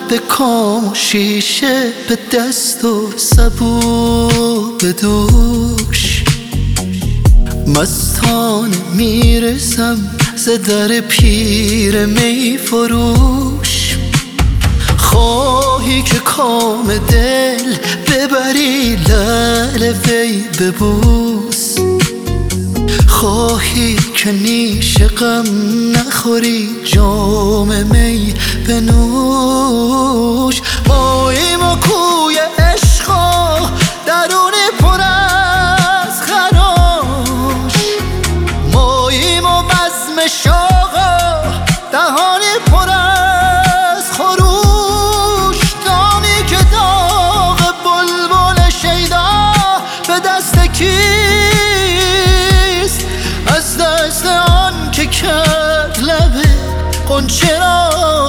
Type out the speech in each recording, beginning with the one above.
به کام و شیشه، به دست و سبو به دوش، مستانه میرسم ز در پیر می فروش. خواهی که کام دل ببری لعل وی ببوس، خواهی که نیش غم نخوری جام می بنوش. ماییم و کوی عشقا درونی پر از خراش، ماییم و بزم شاقا دهانی پر از خروش. دانی که داغ بلبل شیدا به دست کیست؟ از دست آن که کرد لب غنچه را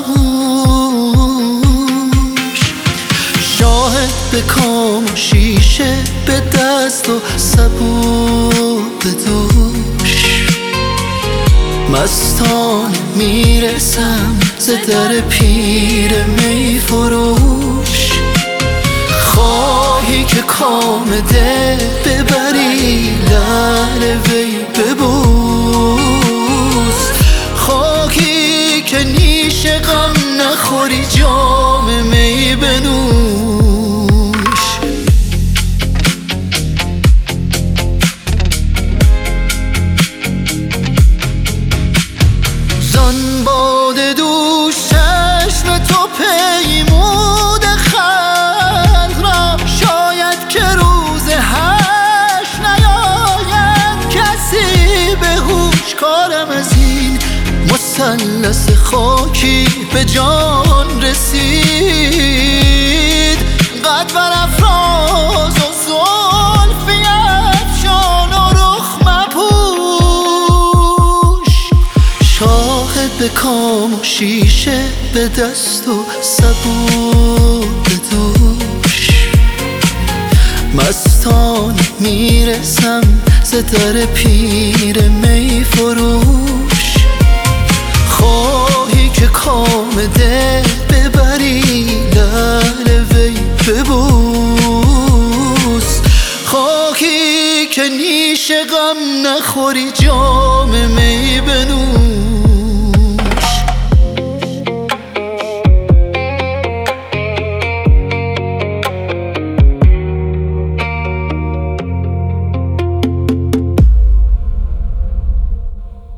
خموش. شاهد به کام و شیشه، به دست و سبو به دوش، مستانه میرسم ز در پیر می فروش. خواهی که کام دل ببری لعل وی ببوس، خواهی که نیش غم نخوری جام می بنوش. زان باده دوش چشم تو پیمود خلق را، شاید که روز حشر نیاید کسی به هوش. کارم از این مثلث خاکی به جان رسید، قد برافراز و زلفی افشان و رخ مپوش. شاهد به کام و شیشه، به دست و سبو به دوش، مستانه میرسم ز در پیر می فروش. خواهی که کام دل ببری لعل وی ببوس، خواهی که نیش غم نخوری جام می بنوش.